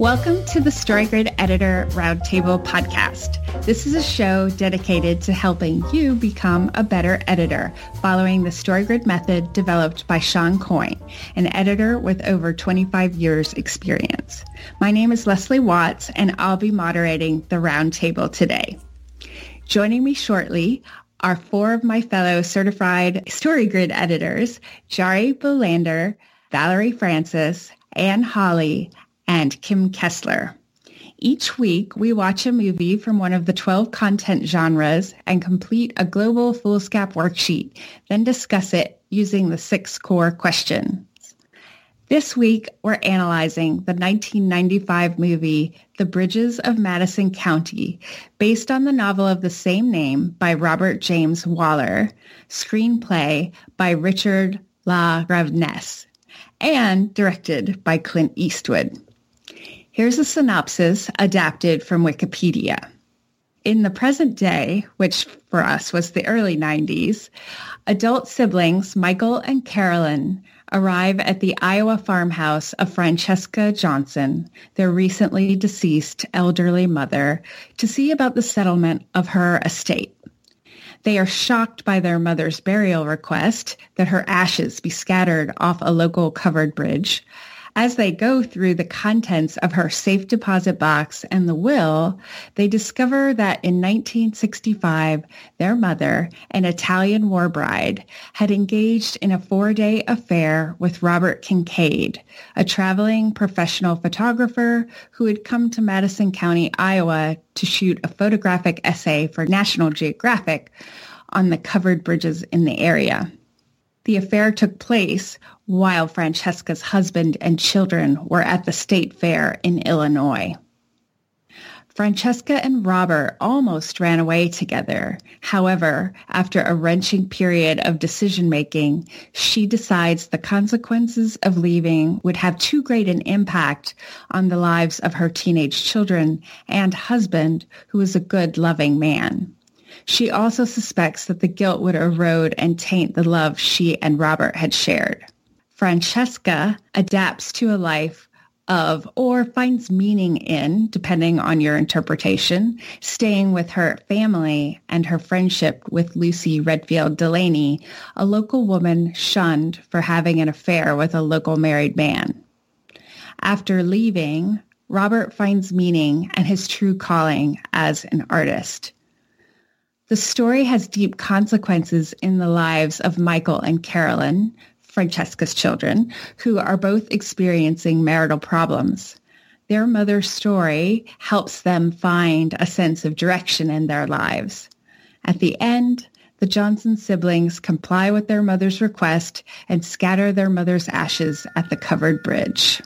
Welcome to the StoryGrid Editor Roundtable podcast. This is a show dedicated to helping you become a better editor, following the StoryGrid method developed by Sean Coyne, an editor with over 25 years experience. My name is Leslie Watts, and I'll be moderating the roundtable today. Joining me shortly are four of my fellow certified StoryGrid editors, Jari Bolander, Valerie Francis, Anne Hawley, and Kim Kessler. Each week, we watch a movie from one of the 12 content genres and complete a global foolscap worksheet, then discuss it using the 6 core questions. This week, we're analyzing the 1995 movie, The Bridges of Madison County, based on the novel of the same name by Robert James Waller, screenplay by Richard LaGravenese, and directed by Clint Eastwood. Here's a synopsis adapted from Wikipedia. In the present day, which for us was the early 90s, adult siblings Michael and Carolyn arrive at the Iowa farmhouse of Francesca Johnson, their recently deceased elderly mother, to see about the settlement of her estate. They are shocked by their mother's burial request that her ashes be scattered off a local covered bridge. As they go through the contents of her safe deposit box and the will, they discover that in 1965, their mother, an Italian war bride, had engaged in a 4-day affair with Robert Kincaid, a traveling professional photographer who had come to Madison County, Iowa, to shoot a photographic essay for National Geographic on the covered bridges in the area. The affair took place while Francesca's husband and children were at the state fair in Illinois. Francesca and Robert almost ran away together. However, after a wrenching period of decision-making, she decides the consequences of leaving would have too great an impact on the lives of her teenage children and husband, who is a good, loving man. She also suspects that the guilt would erode and taint the love she and Robert had shared. Francesca adapts to a life of, or finds meaning in, depending on your interpretation, staying with her family and her friendship with Lucy Redfield Delaney, a local woman shunned for having an affair with a local married man. After leaving, Robert finds meaning and his true calling as an artist. The story has deep consequences in the lives of Michael and Carolyn, Francesca's children, who are both experiencing marital problems. Their mother's story helps them find a sense of direction in their lives. At the end, the Johnson siblings comply with their mother's request and scatter their mother's ashes at the covered bridge.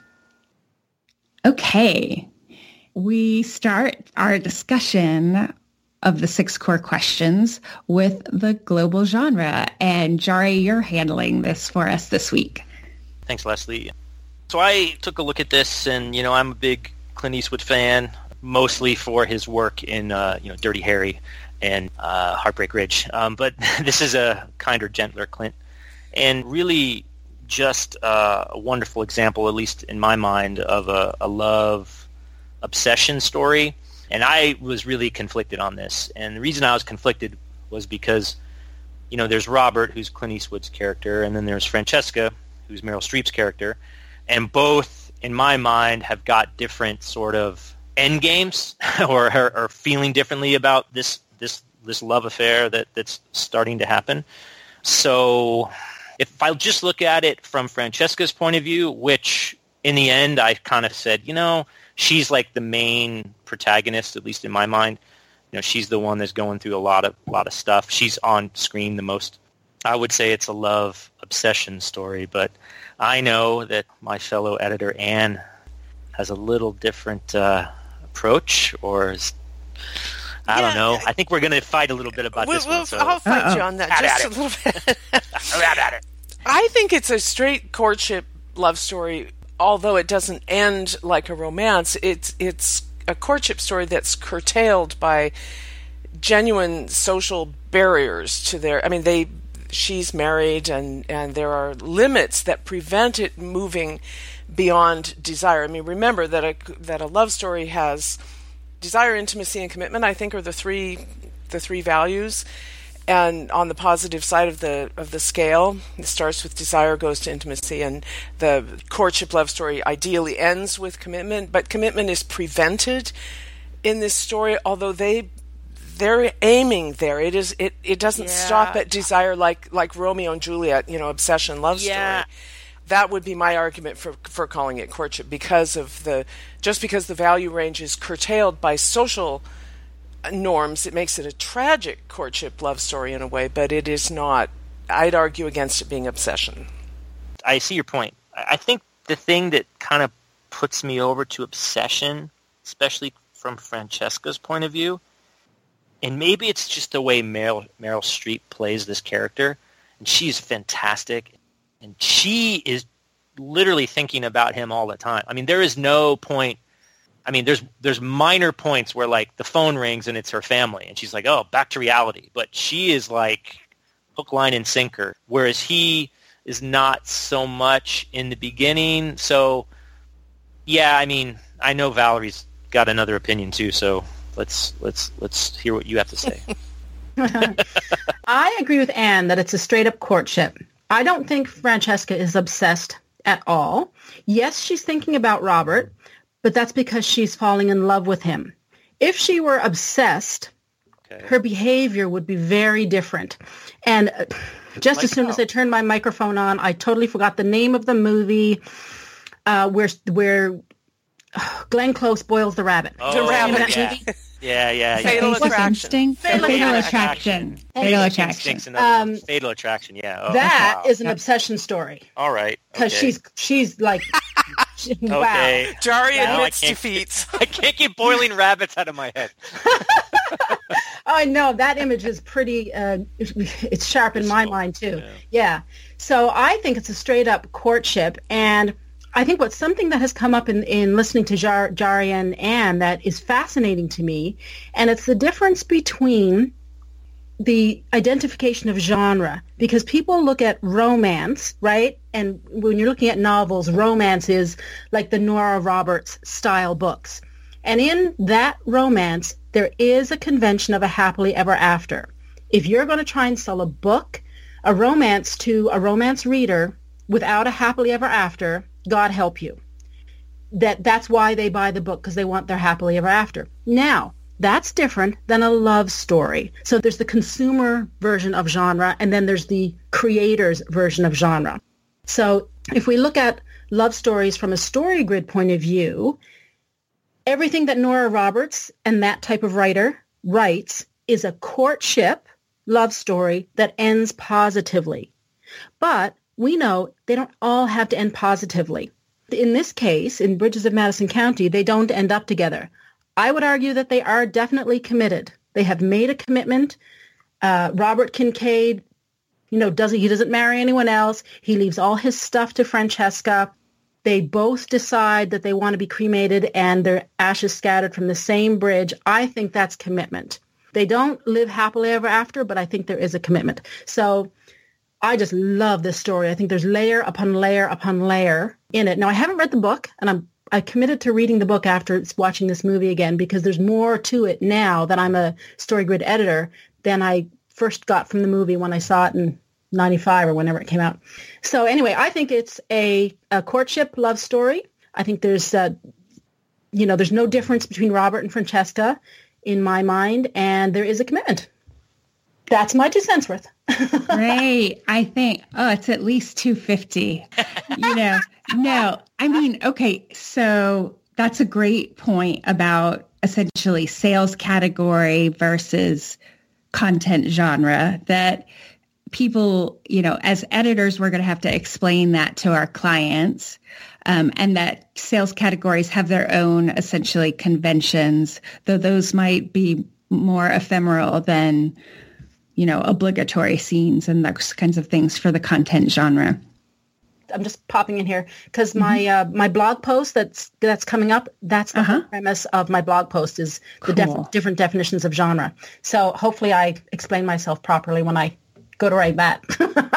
Okay, we start our discussion of the 6 core questions with the global genre. And Jari, you're handling this for us this week. Thanks, Leslie. So I took a look at this, and, I'm a big Clint Eastwood fan, mostly for his work in, Dirty Harry and Heartbreak Ridge. But this is a kinder, gentler Clint. And really just a wonderful example, at least in my mind, of a love obsession story. And I was really conflicted on this. And the reason I was conflicted was because, there's Robert, who's Clint Eastwood's character, and then there's Francesca, who's Meryl Streep's character. And both, in my mind, have got different sort of end games or are feeling differently about this love affair that's starting to happen. So if I just look at it from Francesca's point of view, which in the end I kind of said, she's like the main protagonist, at least in my mind. She's the one that's going through a lot of stuff. She's on screen the most. I would say it's a love obsession story, but I know that my fellow editor Anne has a little different approach, or I don't know. I think we're going to fight a little bit about this one. So. I'll fight you on that just a little bit. I think it's a straight courtship love story. Although it doesn't end like a romance, it's a courtship story that's curtailed by genuine social barriers to their. I mean, she's married, and there are limits that prevent it moving beyond desire. I mean, remember that a love story has desire, intimacy, and commitment, I think, are the three values. And on the positive side of the scale, it starts with desire, goes to intimacy, and the courtship love story ideally ends with commitment. But commitment is prevented in this story, although they're aiming there. It doesn't stop at desire like Romeo and Juliet, obsession love story. That would be my argument for calling it courtship, because the value range is curtailed by social norms. It makes it a tragic courtship love story in a way, but it is not. I'd argue against it being obsession. I see your point. I think the thing that kind of puts me over to obsession, especially from Francesca's point of view, and maybe it's just the way Meryl Streep plays this character, and she's fantastic, and she is literally thinking about him all the time. I mean, there is no point. I mean, there's minor points where, like, the phone rings and it's her family, and she's like, oh, back to reality. But she is like hook, line, and sinker, whereas he is not so much in the beginning. So, yeah, I mean, I know Valerie's got another opinion too, so let's hear what you have to say. I agree with Anne that it's a straight-up courtship. I don't think Francesca is obsessed at all. Yes, she's thinking about Robert, but that's because she's falling in love with him. If she were obsessed, her behavior would be very different. And just as soon as I turned my microphone on, I totally forgot the name of the movie where Glenn Close boils the rabbit. Oh, the rabbit, yeah. Fatal Attraction. Fatal Attraction. Fatal Attraction, yeah. Oh, that is an obsession story. All right. Because she's like, wow. Okay. Jari admits defeats. I can't keep boiling rabbits out of my head. I know, that image is pretty, it's sharp in my mind too. Yeah. So I think it's a straight up courtship, and I think what's something that has come up in listening to Jari and Anne that is fascinating to me, and it's the difference between the identification of genre, because people look at romance, right? And when you're looking at novels, romance is like the Nora Roberts style books. And in that romance, there is a convention of a happily ever after. If you're going to try and sell a romance to a romance reader without a happily ever after, God help you. That's why they buy the book, because they want their happily ever after. Now, that's different than a love story. So there's the consumer version of genre, and then there's the creator's version of genre. So if we look at love stories from a story grid point of view, everything that Nora Roberts and that type of writer writes is a courtship love story that ends positively. But we know they don't all have to end positively. In this case, in Bridges of Madison County, they don't end up together. I would argue that they are definitely committed. They have made a commitment. Robert Kincaid, he doesn't marry anyone else. He leaves all his stuff to Francesca. They both decide that they want to be cremated and their ashes scattered from the same bridge. I think that's commitment. They don't live happily ever after, but I think there is a commitment. So I just love this story. I think there's layer upon layer upon layer in it. Now, I haven't read the book, and I committed to reading the book after watching this movie again, because there's more to it now that I'm a Story Grid editor than I first got from the movie when I saw it in 95 or whenever it came out. So anyway, I think it's a courtship love story. I think there's no difference between Robert and Francesca in my mind, and there is a commitment. That's my 2 cents worth. Great. I think, it's at least 250. No, I mean, okay, so that's a great point about essentially sales category versus content genre, that people, as editors, we're going to have to explain that to our clients, and that sales categories have their own essentially conventions, though those might be more ephemeral than obligatory scenes and those kinds of things for the content genre. I'm just popping in here because my blog post that's coming up, that's the whole premise of my blog post, is the different definitions of genre. So hopefully I explain myself properly when I go to write that.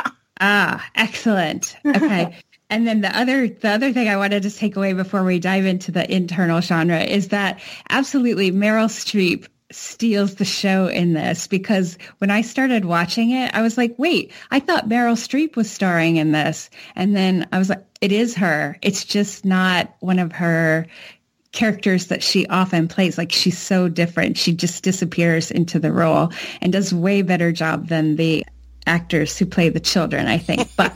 Excellent. Okay. And then the other thing I wanted to take away before we dive into the internal genre is that absolutely Meryl Streep steals the show in this, because when I started watching it, I was like, wait, I thought Meryl Streep was starring in this. And then I was like, it is her. It's just not one of her characters that she often plays. Like, she's so different. She just disappears into the role and does way better job than the actors who play the children, I think. But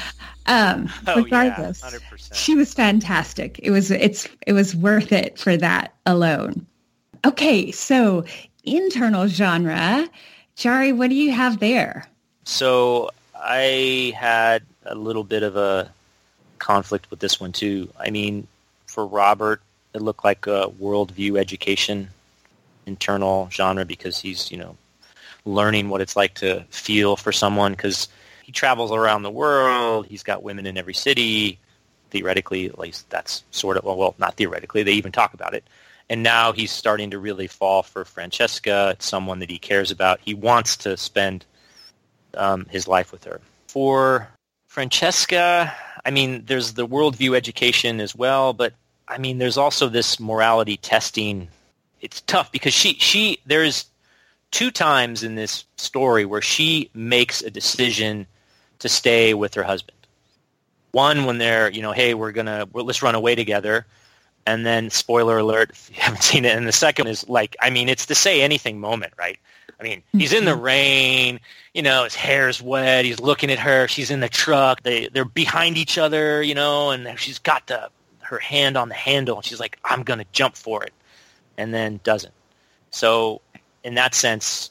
regardless, 100%. She was fantastic. It was worth it for that alone. Okay, so internal genre. Jari, what do you have there? So I had a little bit of a conflict with this one too. I mean, for Robert, it looked like a worldview education internal genre, because he's, learning what it's like to feel for someone, because he travels around the world. He's got women in every city. Theoretically, at least that's sort of, well, not theoretically. They even talk about it. And now he's starting to really fall for Francesca. It's someone that he cares about. He wants to spend his life with her. For Francesca, I mean, there's the worldview education as well, but I mean, there's also this morality testing. It's tough because there's 2 times in this story where she makes a decision to stay with her husband. One, when they're, hey, let's run away together. And then, spoiler alert, if you haven't seen it. And the second is it's the say anything moment, right? I mean, he's in the rain, his hair's wet. He's looking at her. She's in the truck. They're behind each other, and she's got her hand on the handle. And she's like, I'm going to jump for it. And then doesn't. So in that sense,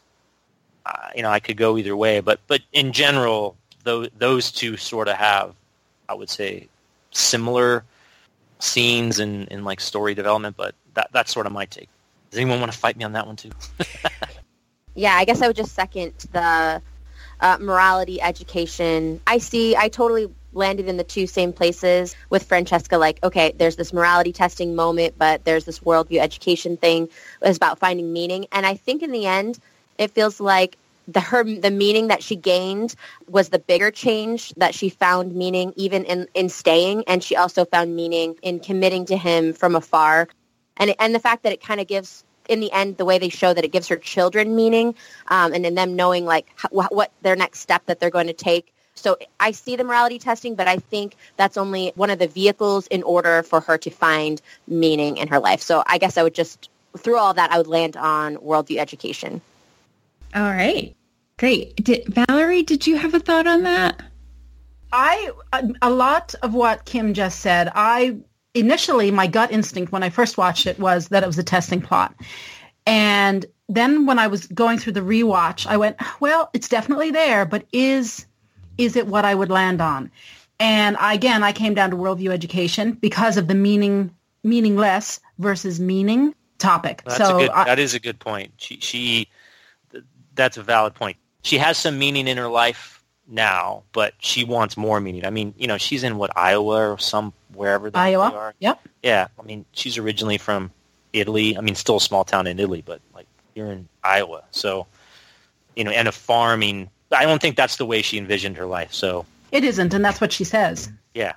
I could go either way. But in general, those 2 sort of have, I would say, similar scenes in like story development, but that's sort of my take. Does anyone want to fight me on that one too? Yeah, I guess I would just second the morality education. I totally landed in the 2 same places with Francesca. Like, okay, there's this morality testing moment, but there's this worldview education thing. It's about finding meaning. And I think in the end, it feels like the meaning that she gained was the bigger change, that she found meaning even in staying, and she also found meaning in committing to him from afar. And the fact that it kind of gives, in the end, the way they show that it gives her children meaning, and in them knowing like what their next step that they're going to take. So I see the morality testing, but I think that's only one of the vehicles in order for her to find meaning in her life. So I guess I would just, through all that, I would land on worldview education. All right. Great. Valerie, did you have a thought on that? A lot of what Kim just said, initially my gut instinct when I first watched it was that it was a testing plot. And then when I was going through the rewatch, I went, well, it's definitely there, but is it what I would land on? And I came down to worldview education because of the meaningless versus meaning topic. That is a good point. That's a valid point. She has some meaning in her life now, but she wants more meaning. I mean, she's in Iowa or wherever they are. Yep. Yeah. I mean, she's originally from Italy. I mean, still a small town in Italy, but like you're in Iowa. So, and a farming, I don't think that's the way she envisioned her life. So it isn't. And that's what she says. Yeah.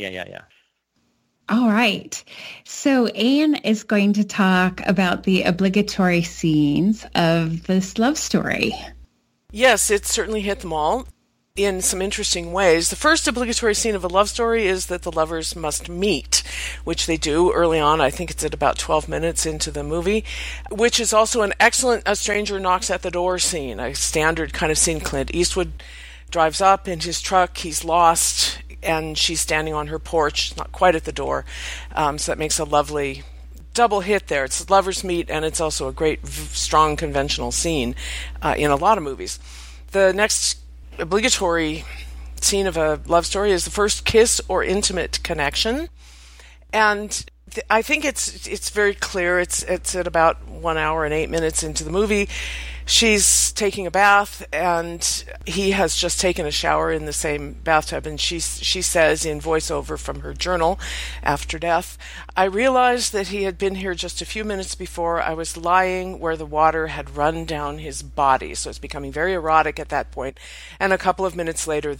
All right. So Anne is going to talk about the obligatory scenes of this love story. Yes, it certainly hit them all in some interesting ways. The first obligatory scene of a love story is that the lovers must meet, which they do early on. I think it's at about 12 minutes into the movie, which is also an excellent A Stranger Knocks at the Door scene, a standard kind of scene. Clint Eastwood drives up in his truck. He's lost, and she's standing on her porch, not quite at the door. So that makes a lovely double hit there. It's lovers meet, and it's also a great, strong, conventional scene in a lot of movies. The next obligatory scene of a love story is the first kiss or intimate connection. And I think it's very clear. It's at about 1 hour and 8 minutes into the movie. she's taking a bath, and he has just taken a shower in the same bathtub, and she says in voiceover from her journal after death, "I realized that he had been here just a few minutes before. I was lying where the water had run down his body." So it's becoming very erotic at that point. And a couple of minutes later,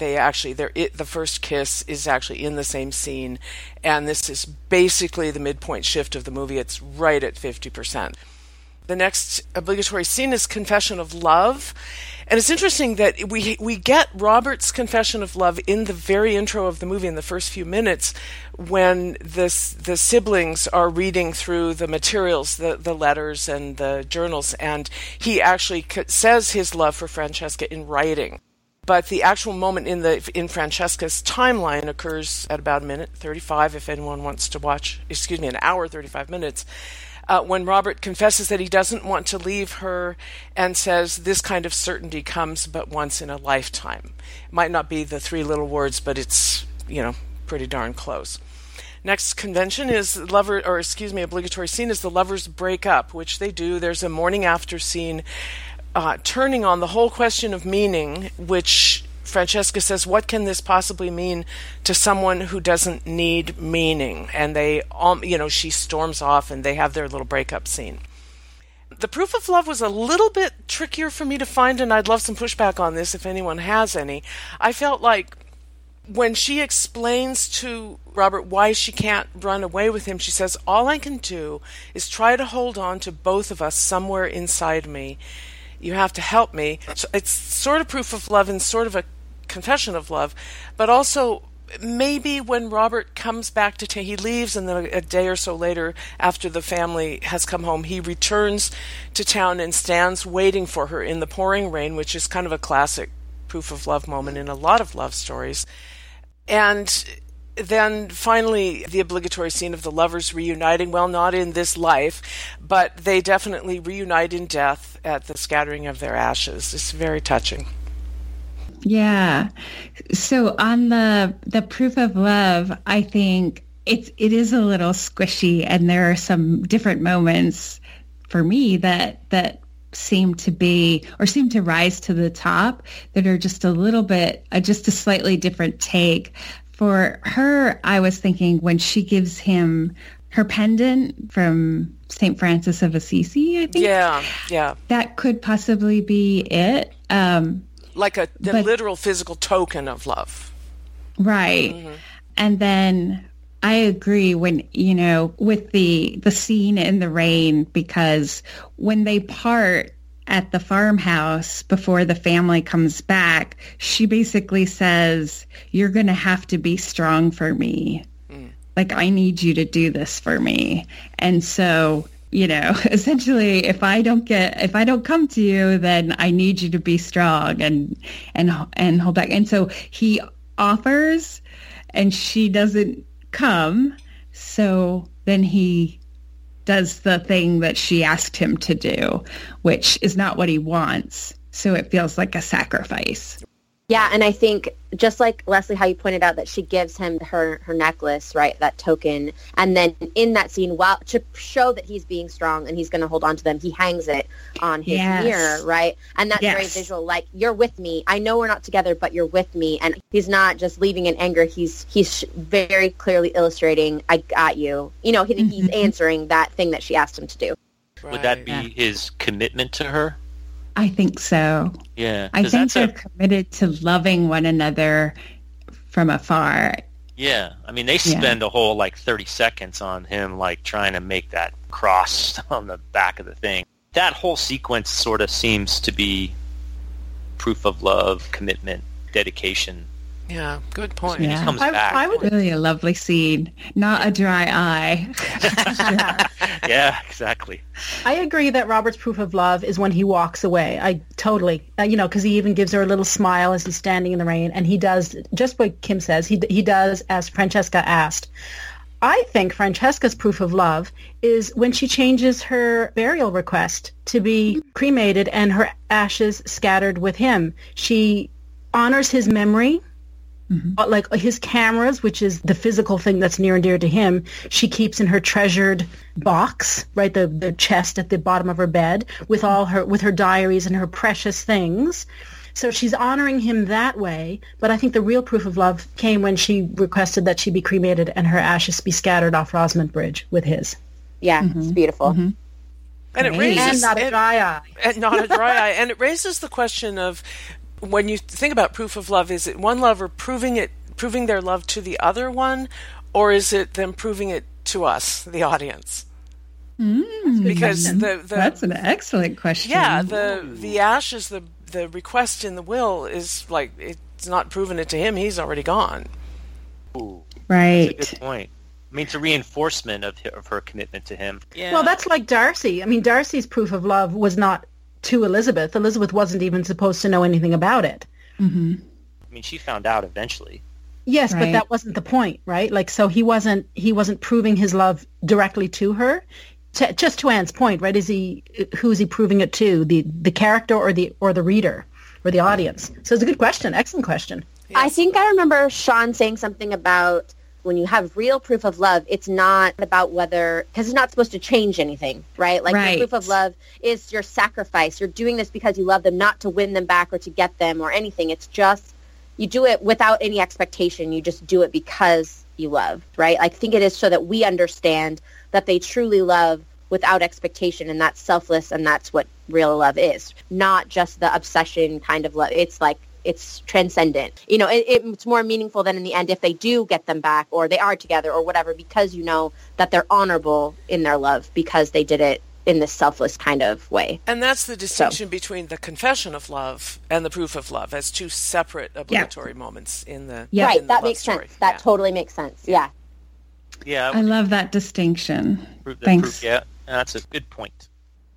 the first kiss is actually in the same scene, and this is basically the midpoint shift of the movie. It's right at 50%. The next obligatory scene is Confession of Love. And it's interesting that we get Robert's confession of love in the very intro of the movie, in the first few minutes, when the siblings are reading through the materials, the letters and the journals, and he actually says his love for Francesca in writing. But the actual moment in Francesca's timeline occurs at about a minute 35, if anyone wants to watch, an hour 35 minutes, when Robert confesses that he doesn't want to leave her and says this kind of certainty comes but once in a lifetime. It might not be the three little words, but it's, pretty darn close. Next convention is obligatory scene is the lovers break up, which they do. There's a morning after scene turning on the whole question of meaning, which Francesca says, what can this possibly mean to someone who doesn't need meaning? And she storms off and they have their little breakup scene. The proof of love was a little bit trickier for me to find, and I'd love some pushback on this if anyone has any. I felt like when she explains to Robert why she can't run away with him, she says, all I can do is try to hold on to both of us somewhere inside me. You have to help me. So it's sort of proof of love and sort of a confession of love, but also maybe when Robert comes back to town, he leaves, and then a day or so later, after the family has come home, he returns to town and stands waiting for her in the pouring rain, which is kind of a classic proof of love moment in a lot of love stories. And then finally, the obligatory scene of the lovers reuniting, well, not in this life, but they definitely reunite in death at the scattering of their ashes. It's very touching. Yeah. So on the proof of love, I think it is a little squishy, and there are some different moments for me that seem to rise to the top that are just a little bit, just a slightly different take. For her, I was thinking when she gives him her pendant from St. Francis of Assisi, I think. Yeah. That could possibly be it. Like the literal physical token of love. Right. Mm-hmm. And then I agree when, with the scene in the rain, because when they part at the farmhouse before the family comes back, she basically says, you're going to have to be strong for me. Like, I need you to do this for me. And so, essentially, if I don't come to you, then I need you to be strong and hold back. And so he offers, and she doesn't come. So then he does the thing that she asked him to do, which is not what he wants. So it feels like a sacrifice. Yeah, and I think just like Leslie, how you pointed out that she gives him her necklace, right, that token, and then in that scene, to show that he's being strong and he's going to hold on to them, he hangs it on his mirror, right? And that's very visual, like, you're with me. I know we're not together, but you're with me. And he's not just leaving in anger. He's very clearly illustrating, I got you. He's answering that thing that she asked him to do. Right. Would that be his commitment to her? I think so. Yeah. I think they're committed to loving one another from afar. Yeah. I mean, they spend a whole 30 seconds on him trying to make that cross on the back of the thing. That whole sequence sort of seems to be proof of love, commitment, dedication. Yeah, good point. Yeah. He comes back. Really a lovely scene. Not a dry eye. Yeah, exactly. I agree that Robert's proof of love is when he walks away. I totally, because he even gives her a little smile as he's standing in the rain, and he does just what Kim says. He does as Francesca asked. I think Francesca's proof of love is when she changes her burial request to be cremated and her ashes scattered with him. She honors his memory Like his cameras, which is the physical thing that's near and dear to him, she keeps in her treasured box, right, the chest at the bottom of her bed with her diaries and her precious things. So she's honoring him that way. But I think the real proof of love came when she requested that she be cremated and her ashes be scattered off Rosamond Bridge with his. Yeah, it's beautiful. And it raises And not a dry eye. And not a dry eye. And it raises the question of, when you think about proof of love, is it one lover proving their love to the other one, or is it them proving it to us, the audience? Because that's an excellent question. Yeah, the ashes, the request in the will is like, it's not proving it to him; he's already gone. Ooh, right. That's a good point. I mean, it's a reinforcement of her commitment to him. Yeah. Well, that's like Darcy. I mean, Darcy's proof of love was not to Elizabeth. Elizabeth wasn't even supposed to know anything about it. I mean, she found out eventually. Yes, but that wasn't the point, right? Like, so he wasn't proving his love directly to her. Just to Anne's point, right? Who is he proving it to? The character or the reader or the audience? So it's a good question. Excellent question. Yes. I think I remember Sean saying something about, when you have real proof of love, it's not about whether, because it's not supposed to change anything, right? Like your proof of love is your sacrifice. You're doing this because you love them, not to win them back or to get them or anything. It's just, you do it without any expectation. You just do it because you love, right? I think it is so that we understand that they truly love without expectation, and that's selfless, and that's what real love is. Not just the obsession kind of love. It's like, it's transcendent. You know, it's more meaningful than in the end if they do get them back or they are together or whatever, because you know that they're honorable in their love because they did it in this selfless kind of way. And that's the distinction between the confession of love and the proof of love as two separate obligatory moments in the right. In That the makes story. sense. That totally makes sense. Yeah. Yeah. I love that distinction. Thanks. Yeah, that's a good point.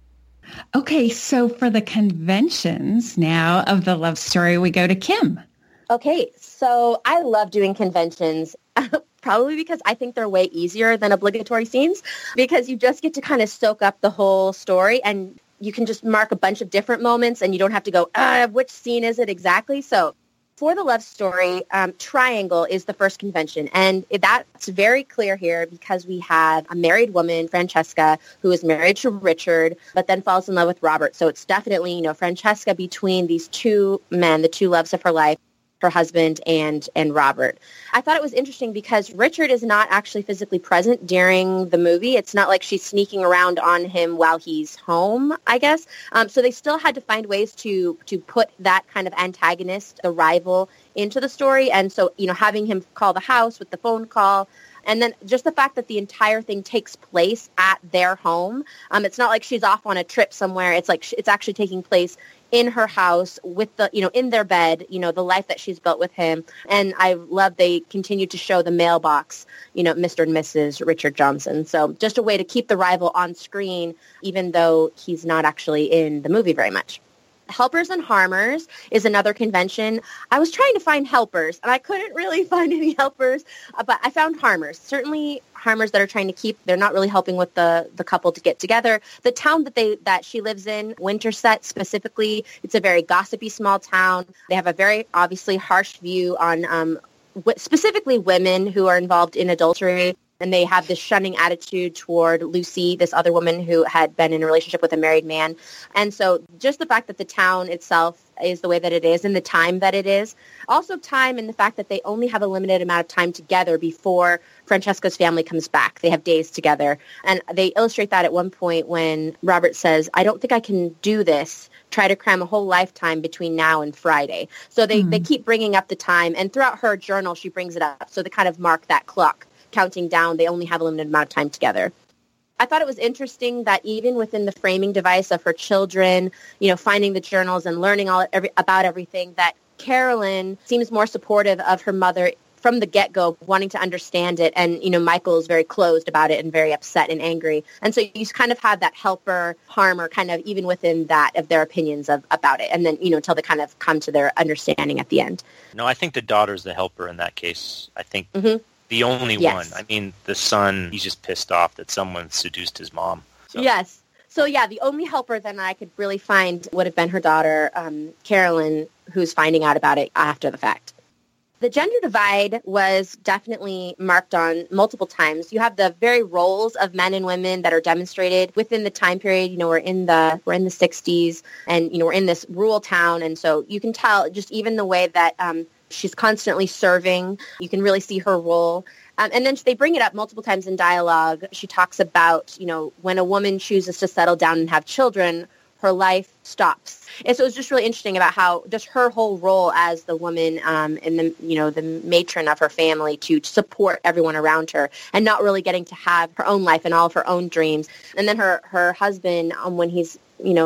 Okay, so for the conventions now of the love story, we go to Kim. Okay, so I love doing conventions, probably because I think they're way easier than obligatory scenes, because you just get to kind of soak up the whole story, and you can just mark a bunch of different moments, and you don't have to go, which scene is it exactly? So for the love story, triangle is the first convention. And that's very clear here because we have a married woman, Francesca, who is married to Richard, but then falls in love with Robert. So it's definitely, you know, Francesca between these two men, the two loves of her life, her husband and Robert. I thought it was interesting because Richard is not actually physically present during the movie. It's not like she's sneaking around on him while he's home, I guess. So they still had to find ways to put that kind of antagonist, the rival, into the story. And so, you know, having him call the house with the phone call, and then just the fact that the entire thing takes place at their home. It's not like she's off on a trip somewhere. It's like it's actually taking place in her house with the, you know, in their bed, you know, the life that she's built with him. And I love they continue to show the mailbox, you know, Mr. and Mrs. Richard Johnson. So just a way to keep the rival on screen, even though he's not actually in the movie very much. Helpers and Harmers is another convention. I was trying to find helpers, and I couldn't really find any helpers, but I found Harmers. Certainly Harmers that are trying to keep, they're not really helping with the couple to get together. The town that she lives in, Winterset specifically, it's a very gossipy small town. They have a very obviously harsh view on specifically women who are involved in adultery. And they have this shunning attitude toward Lucy, this other woman who had been in a relationship with a married man. And so just the fact that the town itself is the way that it is and the time that it is. Also time and the fact that they only have a limited amount of time together before Francesca's family comes back. They have days together. And they illustrate that at one point when Robert says, I don't think I can do this. Try to cram a whole lifetime between now and Friday. So they keep bringing up the time. And throughout her journal, she brings it up. So they kind of mark that clock. Counting down, they only have a limited amount of time together. I thought it was interesting that even within the framing device of her children, you know, finding the journals and learning about everything, that Carolyn seems more supportive of her mother from the get-go, wanting to understand it. And, you know, Michael is very closed about it and very upset and angry. And so you kind of have that helper, harmer kind of even within that of their opinions about it. And then, you know, until they kind of come to their understanding at the end. No, I think the daughter's the helper in that case. I think the only one. I mean, the son, he's just pissed off that someone seduced his mom. So. Yes. So, yeah, the only helper then I could really find would have been her daughter, Carolyn, who's finding out about it after the fact. The gender divide was definitely marked on multiple times. You have the very roles of men and women that are demonstrated within the time period. You know, we're in the 60s, and you know, we're in this rural town, and so you can tell just even the way that she's constantly serving. You can really see her role. And then they bring it up multiple times in dialogue. She talks about, you know, when a woman chooses to settle down and have children, her life stops. And so it's just really interesting about how just her whole role as the woman and the, you know, the matron of her family to support everyone around her and not really getting to have her own life and all of her own dreams. And then her husband, when he's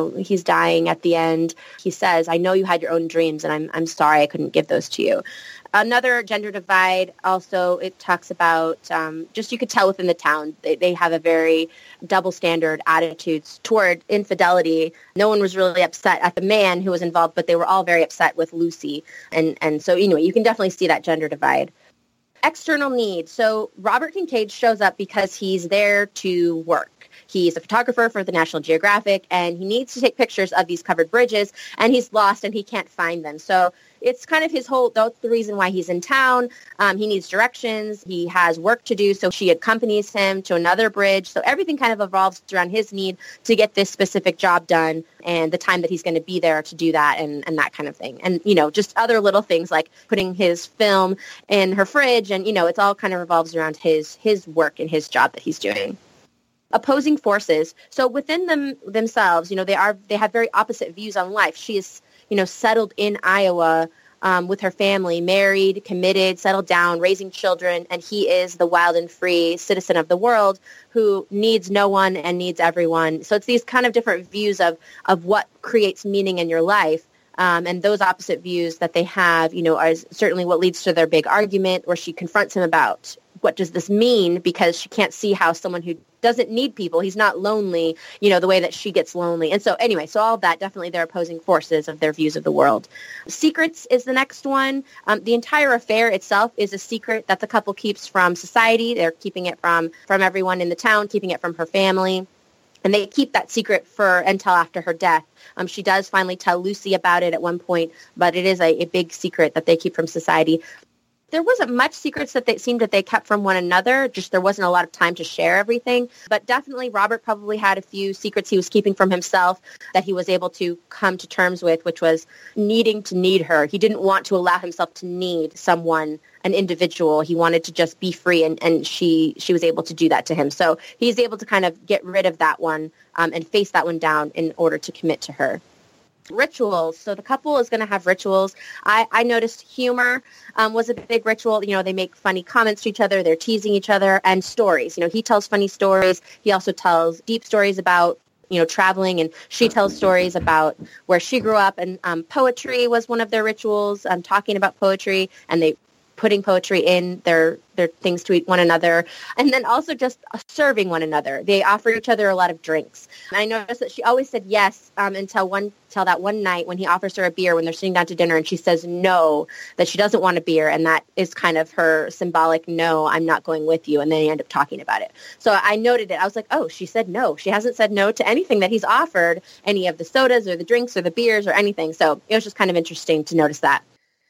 dying at the end, he says, "I know you had your own dreams, and I'm sorry I couldn't give those to you." Another gender divide also, it talks about just you could tell within the town, they have a very double standard attitudes toward infidelity. No one was really upset at the man who was involved, but they were all very upset with Lucy. And so, anyway, you can definitely see that gender divide. External needs. So Robert Kincaid shows up because he's there to work. He's a photographer for the National Geographic, and he needs to take pictures of these covered bridges, and he's lost and he can't find them. So it's kind of that's the reason why he's in town. He needs directions. He has work to do, so she accompanies him to another bridge. So everything kind of evolves around his need to get this specific job done and the time that he's going to be there to do that and that kind of thing. And, you know, just other little things like putting his film in her fridge, and, you know, it's all kind of revolves around his work and his job that he's doing. Opposing forces. So within themselves, you know, they have very opposite views on life. She is, you know, settled in Iowa with her family, married, committed, settled down, raising children, and he is the wild and free citizen of the world who needs no one and needs everyone. So it's these kind of different views of what creates meaning in your life. And those opposite views that they have, you know, are certainly what leads to their big argument where she confronts him about what does this mean, because she can't see how someone who doesn't need people, he's not lonely, you know, the way that she gets lonely. And so anyway, so all of that, definitely they're opposing forces of their views of the world. Secrets is the next one. The entire affair itself is a secret that the couple keeps from society. They're keeping it from everyone in the town, keeping it from her family. And they keep that secret until after her death. She does finally tell Lucy about it at one point, but it is a big secret that they keep from society. There wasn't much secrets that they seemed that they kept from one another. Just there wasn't a lot of time to share everything. But definitely Robert probably had a few secrets he was keeping from himself that he was able to come to terms with, which was needing to need her. He didn't want to allow himself to need someone, an individual. He wanted to just be free, and she was able to do that to him. So he's able to kind of get rid of that one and face that one down in order to commit to her. Rituals. So the couple is going to have rituals. I noticed humor was a big ritual. You know, they make funny comments to each other. They're teasing each other. And stories. You know, he tells funny stories. He also tells deep stories about, you know, traveling, and she tells stories about where she grew up. And poetry was one of their rituals, talking about poetry, and they putting poetry in their things to eat one another, and then also just serving one another. They offer each other a lot of drinks. And I noticed that she always said yes until that one night when he offers her a beer when they're sitting down to dinner, and she says no, that she doesn't want a beer, and that is kind of her symbolic no, I'm not going with you, and then they end up talking about it. So I noted it. I was like, oh, she said no. She hasn't said no to anything that he's offered, any of the sodas or the drinks or the beers or anything. So it was just kind of interesting to notice that.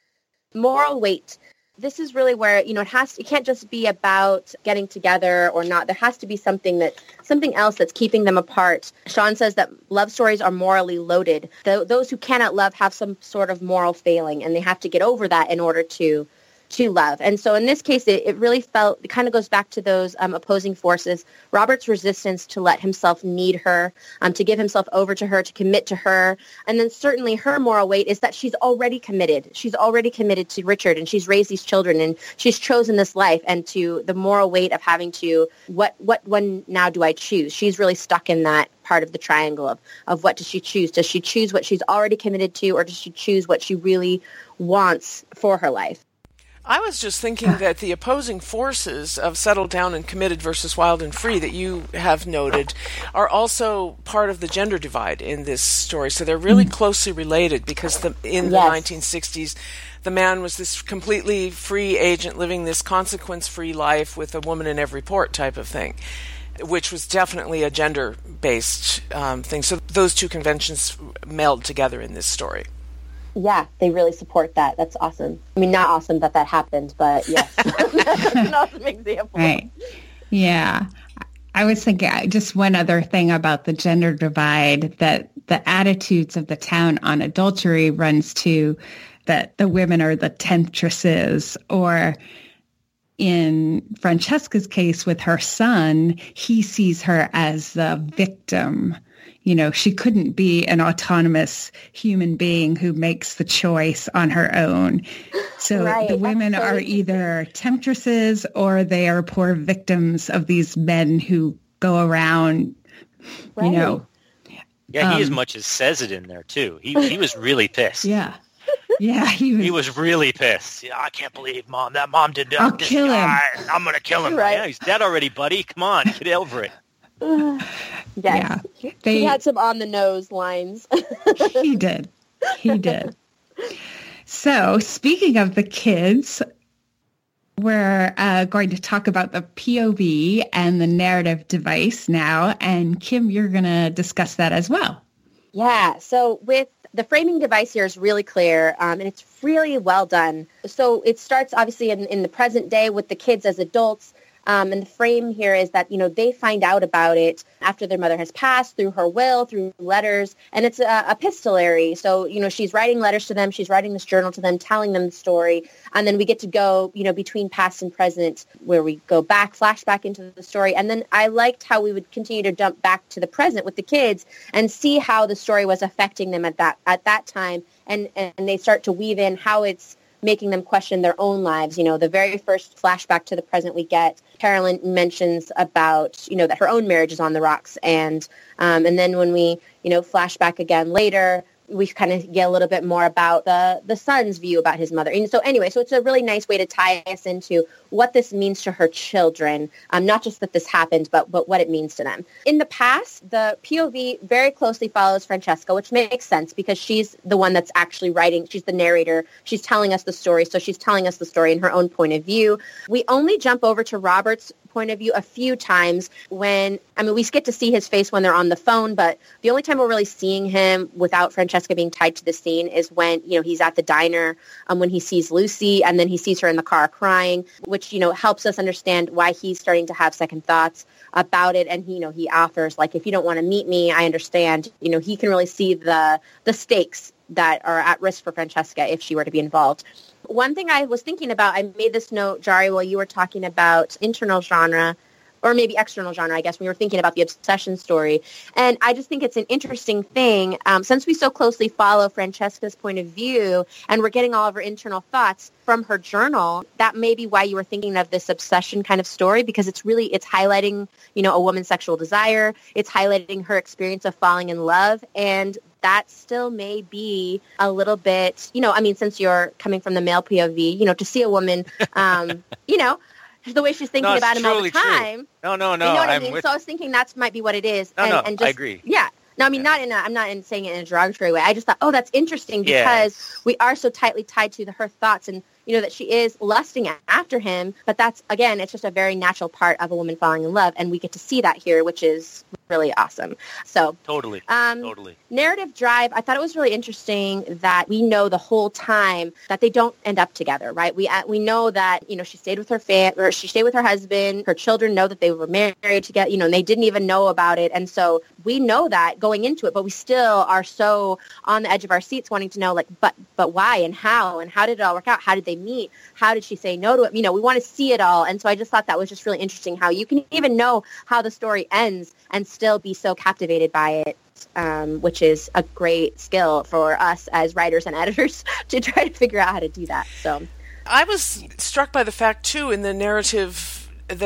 Moral weight. This is really where, you know, it can't just be about getting together or not. There has to be something else that's keeping them apart. Sean says that love stories are morally loaded. Those who cannot love have some sort of moral failing, and they have to get over that in order to love. And so in this case, it really it kind of goes back to those opposing forces. Robert's resistance to let himself need her, to give himself over to her, to commit to her. And then certainly her moral weight is that she's already committed. She's already committed to Richard, and she's raised these children, and she's chosen this life, and to the moral weight of having to, what one now do I choose? She's really stuck in that part of the triangle of what does she choose? Does she choose what she's already committed to, or does she choose what she really wants for her life? I was just thinking that the opposing forces of settled down and committed versus wild and free that you have noted are also part of the gender divide in this story. So they're really closely related, because in the 1960s, the man was this completely free agent living this consequence-free life with a woman in every port type of thing, which was definitely a gender-based thing. So those two conventions meld together in this story. Yeah, they really support that. That's awesome. I mean, not awesome that happened, but yes. That's an awesome example. Right. Yeah. I was thinking just one other thing about the gender divide, that the attitudes of the town on adultery runs to that the women are the temptresses, or in Francesca's case with her son, he sees her as the victim. You know, she couldn't be an autonomous human being who makes the choice on her own. So right, the women are either temptresses or they are poor victims of these men who go around, right. you know. Yeah, he as much as says it in there, too. He was really pissed. Yeah. Yeah, he was really pissed. Yeah, I can't believe that mom did that. I'll kill him. I'm going to kill him. Right. Yeah, he's dead already, buddy. Come on, get over it. Yes. Yeah. He had some on-the-nose lines. He did. So, speaking of the kids, we're going to talk about the POV and the narrative device now. And Kim, you're going to discuss that as well. Yeah. So with the framing device here is really clear, and it's really well done. So it starts obviously in the present day with the kids as adults. And the frame here is that, you know, they find out about it after their mother has passed, through her will, through letters, and it's epistolary. So, you know, she's writing letters to them, she's writing this journal to them, telling them the story, and then we get to go, you know, between past and present, where we go back, flashback into the story. And then I liked how we would continue to jump back to the present with the kids and see how the story was affecting them at that time, and they start to weave in how it's making them question their own lives. You know, the very first flashback to the present we get, Carolyn mentions about, you know, that her own marriage is on the rocks. And then when we, you know, flashback again later, we kind of get a little bit more about the son's view about his mother. And so anyway, so it's a really nice way to tie us into what this means to her children, not just that this happened, but what it means to them. In the past, the POV very closely follows Francesca, which makes sense because she's the one that's actually writing. She's the narrator. She's telling us the story. So she's telling us the story in her own point of view. We only jump over to Robert's point of view a few times when, I mean, we get to see his face when they're on the phone, but the only time we're really seeing him without Francesca being tied to the scene is when, you know, he's at the diner, when he sees Lucy, and then he sees her in the car crying, which, you know, helps us understand why he's starting to have second thoughts about it. And, you know, he offers, like, if you don't want to meet me, I understand. You know, he can really see the stakes that are at risk for Francesca if she were to be involved. One thing I was thinking about, I made this note, Jari, while you were talking about internal genre, or maybe external genre, I guess, when you were thinking about the obsession story. And I just think it's an interesting thing, since we so closely follow Francesca's point of view and we're getting all of her internal thoughts from her journal, that may be why you were thinking of this obsession kind of story, because it's highlighting, you know, a woman's sexual desire. It's highlighting her experience of falling in love, and that still may be a little bit, you know, I mean, since you're coming from the male POV, you know, to see a woman, you know, the way she's thinking about him all the time. True. No. You know what I mean? So I was thinking that might be what it is. And just, I agree. Yeah. No, I mean, I'm not saying it in a derogatory way. I just thought, oh, that's interesting because we are so tightly tied to her thoughts, and, you know, that she is lusting after him. But that's, again, it's just a very natural part of a woman falling in love. And we get to see that here, which is really awesome. So totally. Narrative drive. I thought it was really interesting that we know the whole time that they don't end up together, right? We know that, you know, she stayed with her she stayed with her husband. Her children know that they were married together, you know, and they didn't even know about it. And so we know that going into it, but we still are so on the edge of our seats wanting to know, like, but why and how did it all work out? How did they meet? How did she say no to it? You know, we want to see it all. And so I just thought that was just really interesting how you can even know how the story ends and still be so captivated by it, which is a great skill for us as writers and editors to try to figure out how to do that. So I was struck by the fact, too, in the narrative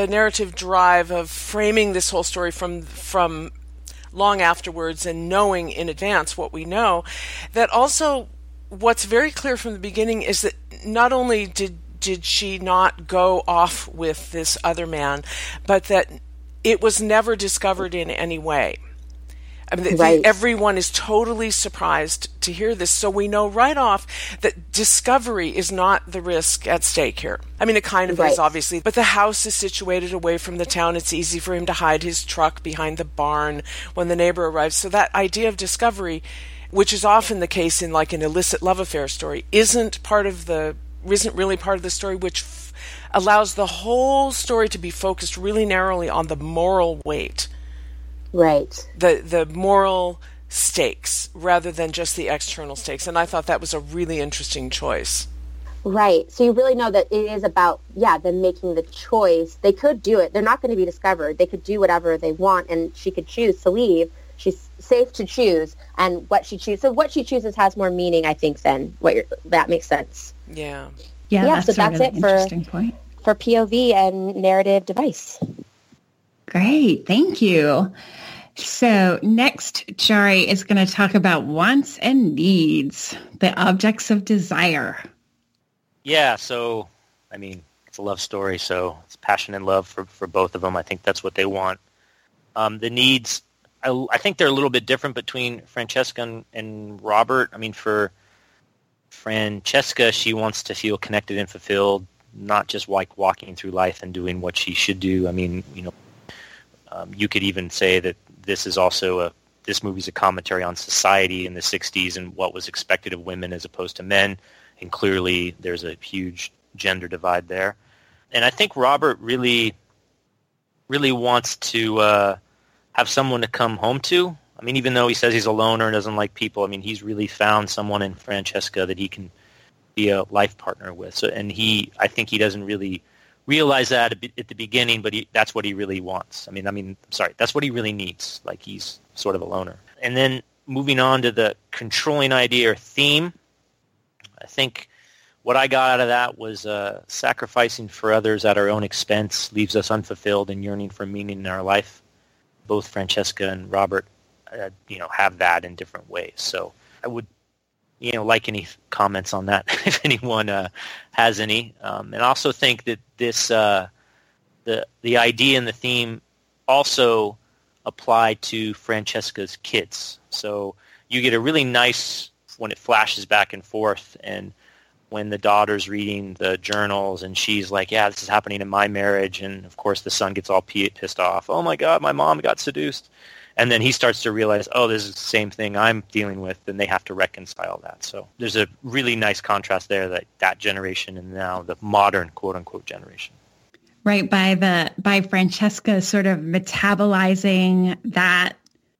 drive of framing this whole story from long afterwards and knowing in advance what we know, that also what's very clear from the beginning is that not only did she not go off with this other man, but that it was never discovered in any way. I mean, right. Everyone is totally surprised to hear this. So we know right off that discovery is not the risk at stake here. I mean, it kind of is, obviously, but the house is situated away from the town. It's easy for him to hide his truck behind the barn when the neighbor arrives. So that idea of discovery which is often the case in like an illicit love affair story, isn't really part of the story, which allows the whole story to be focused really narrowly on the moral weight. Right. The moral stakes rather than just the external stakes. And I thought that was a really interesting choice. Right. So you really know that it is about, them making the choice. They could do it. They're not going to be discovered. They could do whatever they want, and she could choose to leave. She's safe to choose, and what she chooses. So what she chooses has more meaning, I think, than that makes sense. Yeah. Yeah, so that's really it interesting point. For POV and narrative device. Great. Thank you. So next, Jari is going to talk about wants and needs, the objects of desire. Yeah, so, I mean, it's a love story, so it's passion and love for both of them. I think that's what they want. The needs, I think they're a little bit different between Francesca and Robert. I mean, for Francesca, she wants to feel connected and fulfilled, not just like walking through life and doing what she should do. I mean, you could even say that this is also this movie's a commentary on society in the 60s and what was expected of women as opposed to men. And clearly there's a huge gender divide there. And I think Robert really, really wants to have someone to come home to. I mean, even though he says he's a loner and doesn't like people, I mean, he's really found someone in Francesca that he can be a life partner with. So, and I think he doesn't really realize that at the beginning, but that's what he really wants. That's what he really needs. Like, he's sort of a loner. And then moving on to the controlling idea or theme, I think what I got out of that was sacrificing for others at our own expense leaves us unfulfilled and yearning for meaning in our life. Both Francesca and Robert, have that in different ways. So I would, like any comments on that if anyone has any. And I also think that this, the idea and the theme also apply to Francesca's kids. So you get a really nice, when it flashes back and forth, and when the daughter's reading the journals and she's like, yeah, this is happening in my marriage. And of course the son gets all pissed off. Oh my God, my mom got seduced. And then he starts to realize, oh, this is the same thing I'm dealing with, and they have to reconcile that. So there's a really nice contrast there, that generation and now the modern quote unquote generation. Right. By Francesca sort of metabolizing that,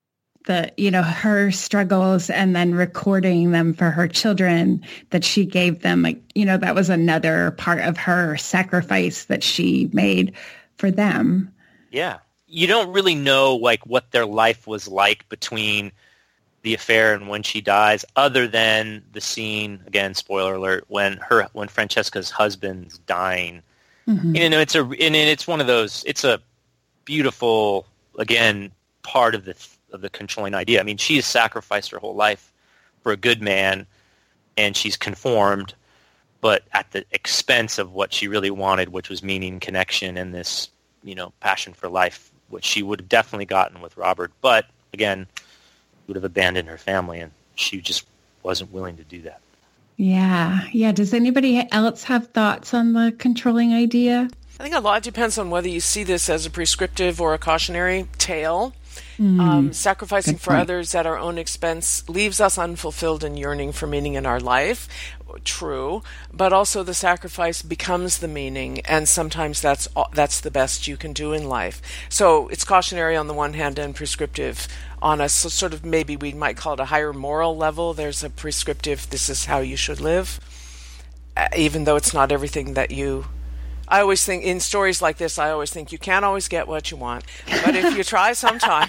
her struggles and then recording them for her children that she gave them, that was another part of her sacrifice that she made for them. Yeah. You don't really know what their life was like between the affair and when she dies, other than the scene, again, spoiler alert, when Francesca's husband's dying. Mm-hmm. It's one of those, it's a beautiful, again, part of the controlling idea. I mean, she has sacrificed her whole life for a good man, and she's conformed, but at the expense of what she really wanted, which was meaning, connection, and this, passion for life, which she would have definitely gotten with Robert. But again, would have abandoned her family, and she just wasn't willing to do that. Yeah. Yeah. Does anybody else have thoughts on the controlling idea? I think a lot depends on whether you see this as a prescriptive or a cautionary tale. Sacrificing for others at our own expense leaves us unfulfilled and yearning for meaning in our life. True, but also the sacrifice becomes the meaning, and sometimes that's the best you can do in life. So it's cautionary on the one hand and prescriptive on a sort of, maybe we might call it a higher moral level. There's a prescriptive, this is how you should live, even though it's not everything that you... I always think in stories like this, you can't always get what you want, but if you try sometimes,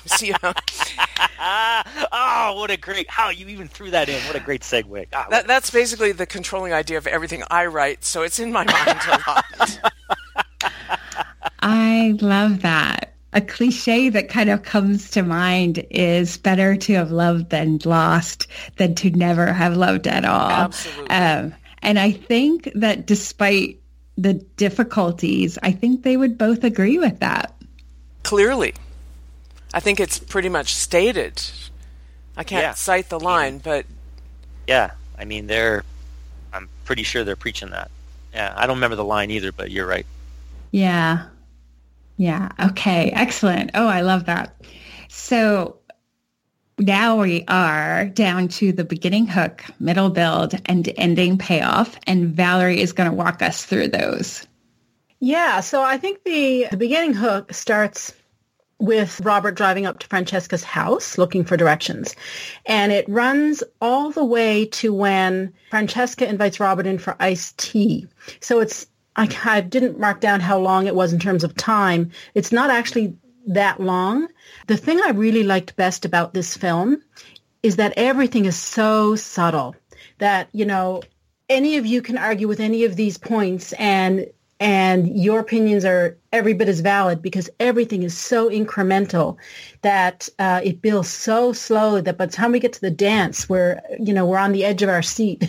Oh, what a great, how you even threw that in. What a great segue. That's basically the controlling idea of everything I write, so it's in my mind a lot. I love that. A cliche that kind of comes to mind is better to have loved than lost than to never have loved at all. Absolutely. And I think that despite the difficulties, I think they would both agree with that. Clearly. I think it's pretty much stated. I can't cite the line, but... Yeah, I mean, I'm pretty sure they're preaching that. Yeah, I don't remember the line either, but you're right. Yeah. Yeah, okay, excellent. Oh, I love that. So Now we are down to the beginning hook, middle build, and ending payoff, and Valerie is going to walk us through those. Yeah, so I think the beginning hook starts with Robert driving up to Francesca's house looking for directions. And it runs all the way to when Francesca invites Robert in for iced tea. So I didn't mark down how long it was in terms of time. It's not actually that long. The thing I really liked best about this film is that everything is so subtle that, any of you can argue with any of these points and your opinions are every bit as valid because everything is so incremental that it builds so slowly that by the time we get to the dance, we're on the edge of our seat.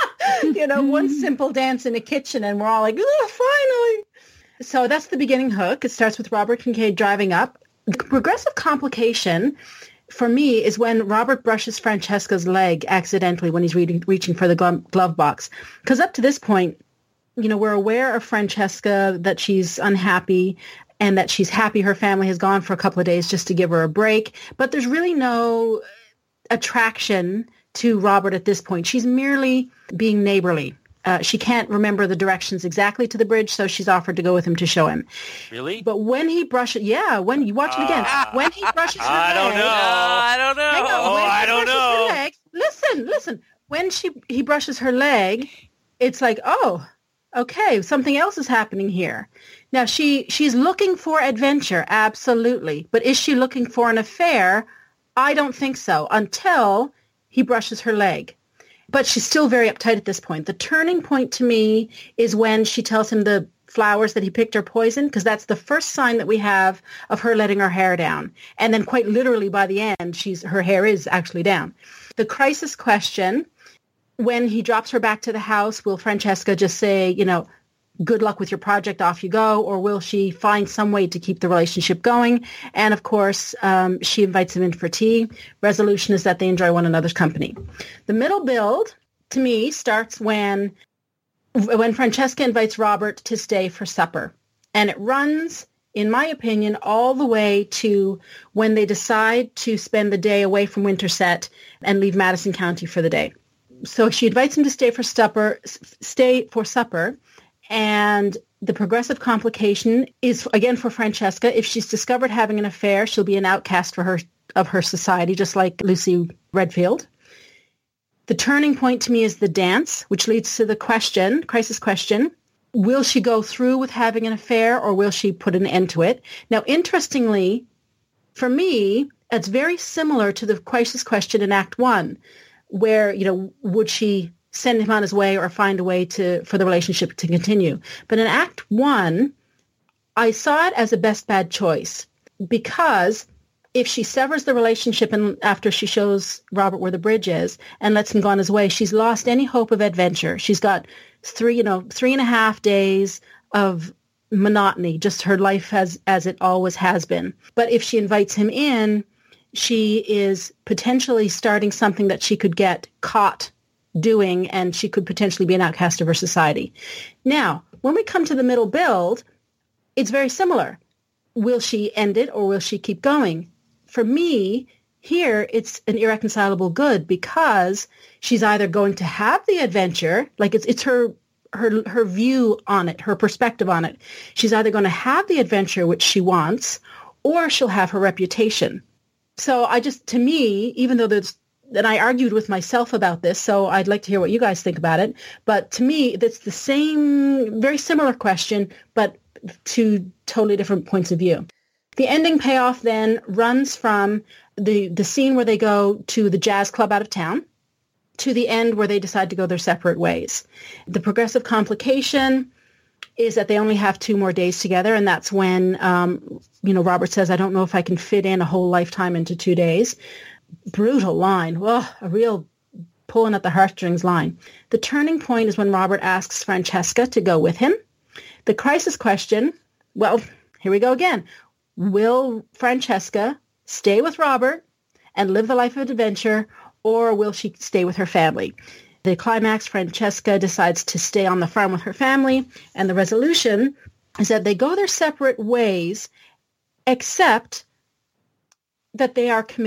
One simple dance in a kitchen and we're all like, oh, finally. So that's the beginning hook. It starts with Robert Kincaid driving up. The progressive complication for me is when Robert brushes Francesca's leg accidentally when he's reaching for the glove box. Because up to this point, we're aware of Francesca, that she's unhappy and that she's happy her family has gone for a couple of days just to give her a break. But there's really no attraction to Robert at this point. She's merely being neighborly. She can't remember the directions exactly to the bridge, so she's offered to go with him to show him. Really? But when he brushes, when you watch it again, when he brushes her leg. I don't know. Hang on, I don't know. Leg, listen. When he brushes her leg, it's like, oh, okay, something else is happening here. Now, she's looking for adventure, absolutely. But is she looking for an affair? I don't think so, until he brushes her leg. But she's still very uptight at this point. The turning point to me is when she tells him the flowers that he picked are poison, because that's the first sign that we have of her letting her hair down. And then quite literally by the end, her hair is actually down. The crisis question, when he drops her back to the house, will Francesca just say, good luck with your project, off you go, or will she find some way to keep the relationship going? And of course, she invites him in for tea. Resolution is that they enjoy one another's company. The middle build, to me, starts when Francesca invites Robert to stay for supper. And it runs, in my opinion, all the way to when they decide to spend the day away from Winterset and leave Madison County for the day. So she invites him to stay for supper. And the progressive complication is, again, for Francesca. If she's discovered having an affair, she'll be an outcast of her society, just like Lucy Redfield. The turning point to me is the dance, which leads to the crisis question, will she go through with having an affair or will she put an end to it? Now, interestingly, for me, it's very similar to the crisis question in Act 1, where, would she send him on his way or find a way for the relationship to continue. But in Act 1, I saw it as a best bad choice because if she severs the relationship after she shows Robert where the bridge is and lets him go on his way, she's lost any hope of adventure. She's got 3.5 days of monotony, just her life as it always has been. But if she invites him in, she is potentially starting something that she could get caught doing, and she could potentially be an outcast of her society. Now, when we come to the middle build, it's very similar. Will she end it or will she keep going? For me, here it's an irreconcilable good because she's either going to have the adventure, like it's her view on it, her perspective on it. She's either going to have the adventure which she wants, or she'll have her reputation. So to me, even though and I argued with myself about this, so I'd like to hear what you guys think about it. But to me, that's the same, very similar question, but two totally different points of view. The ending payoff then runs from the scene where they go to the jazz club out of town to the end where they decide to go their separate ways. The progressive complication is that they only have 2 more days together, and that's when, Robert says, I don't know if I can fit in a whole lifetime into 2 days. Brutal line. Well, a real pulling at the heartstrings line. The turning point is when Robert asks Francesca to go with him. The crisis question, well, here we go again. Will Francesca stay with Robert and live the life of adventure, or will she stay with her family? The climax, Francesca decides to stay on the farm with her family, and the resolution is that they go their separate ways, except that they are committed.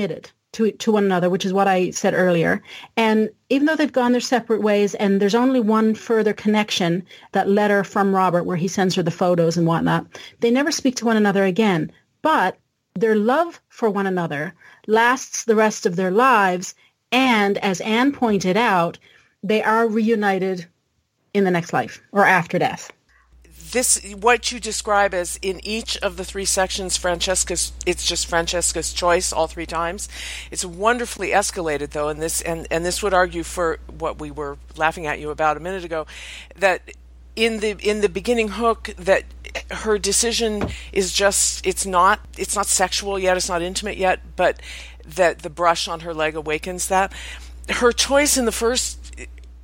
to one another, which is what I said earlier. And even though they've gone their separate ways, and there's only one further connection, that letter from Robert where he sends her the photos and whatnot, they never speak to one another again. But their love for one another lasts the rest of their lives. And as Anne pointed out, they are reunited in the next life or after death. This, what you describe as in each of the three sections, it's just Francesca's choice all three times. It's wonderfully escalated, though, and this would argue for what we were laughing at you about a minute ago, that in the beginning hook, that her decision is just, it's not sexual yet, it's not intimate yet, but that the brush on her leg awakens that. Her choice in the first,